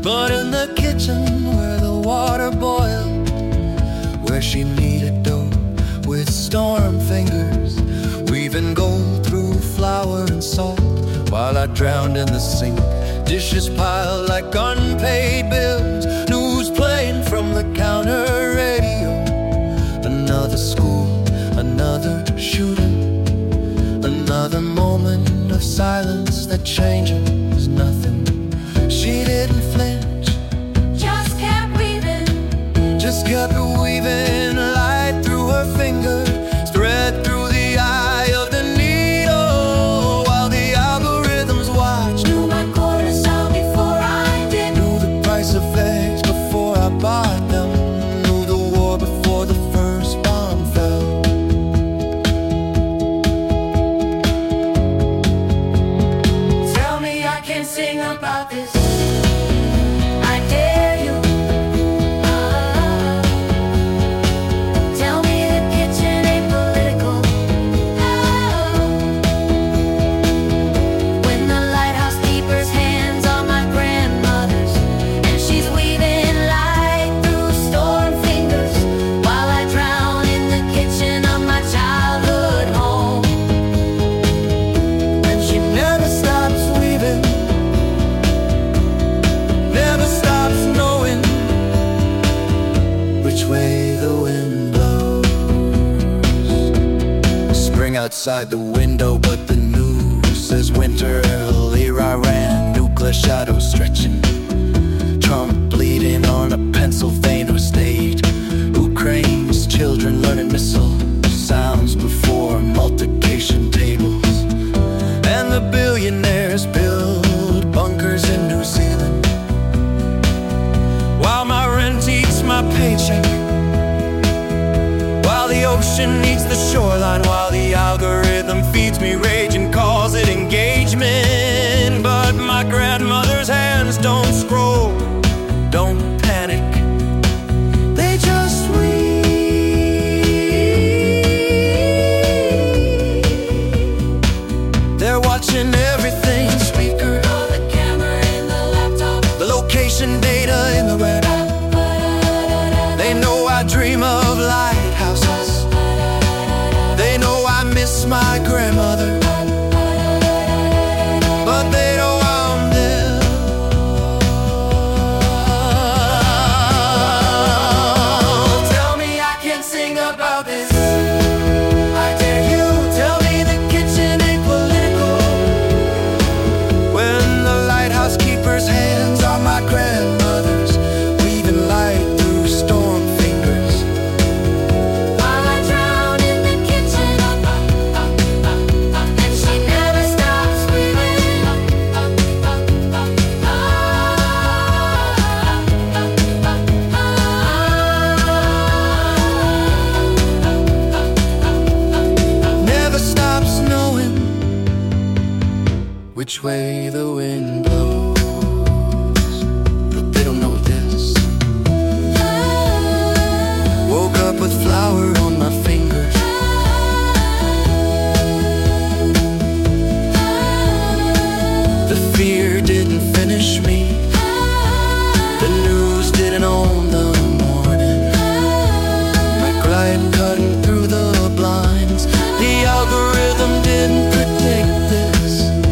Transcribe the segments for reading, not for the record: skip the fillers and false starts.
But in the kitchen where the water boiled, where she kneaded dough with storm fingers, weaving gold through flour and salt, while I drowned in the sink, dishes piled like unpaid bills, news playing from the counter radio. Another school, another shooting, another moment of silence that changes nothing. She didn't flinch, just kept weaving, just kept weaving, light through her fingers, thread through the eye of the needle, while the algorithms watched. knew my cortisol before I did, Knew the price of eggs before I bought them, knew the war before the first bomb fell. tell me I can't sing about this, I dare you. Tell me the kitchen ain't political. When the lighthouse keeper's hands on my grandmother's, and she's weaving light through storm fingers, while I drown in the kitchen of my childhood home. And she never stops weaving, never stops knowing which way the wind blows. Spring outside the window, but the news says winter. Iran, nuclear shadows stretching, Trump bleeding on a Pennsylvania stage, Ukraine's children learning missile sounds before multiplication tables, and the billionaires build bunkers in New Zealand, while my rent eats my paycheck, while the ocean eats the shoreline, while the algorithm feeds me rage and calls it engagement. But my grandmother's hands don't scroll, don't panic, they just weave. They're watching everything, speaker, The camera in the laptop, the location data in the red. They know I dream of lighthouses, they know I miss my grandmother, but they know I'm there. Tell me I can't sing about this, I dare you. Tell me the kitchen ain't political, when the lighthouse keeper's hands on my grandmother's, weaving light through storm fingers. while I drown in the kitchen, and she never stops weaving. Never stops knowing which way the wind blows. But they don't know this. Woke up with flour on my fingers, the fear didn't finish me, the news didn't own the morning. My glide cutting through the blinds, the algorithm didn't predict this,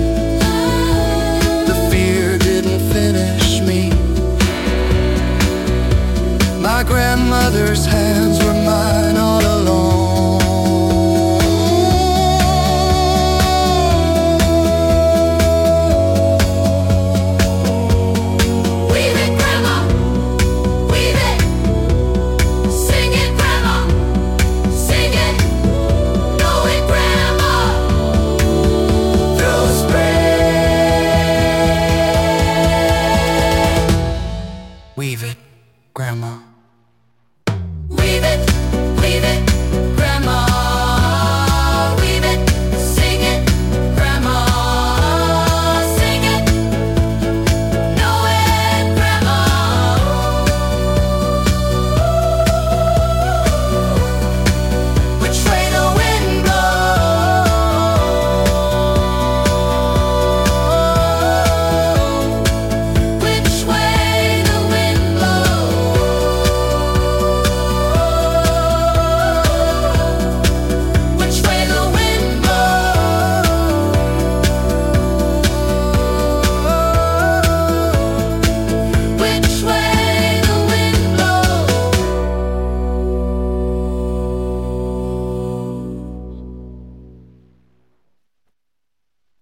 the fear didn't finish me. My grandmother's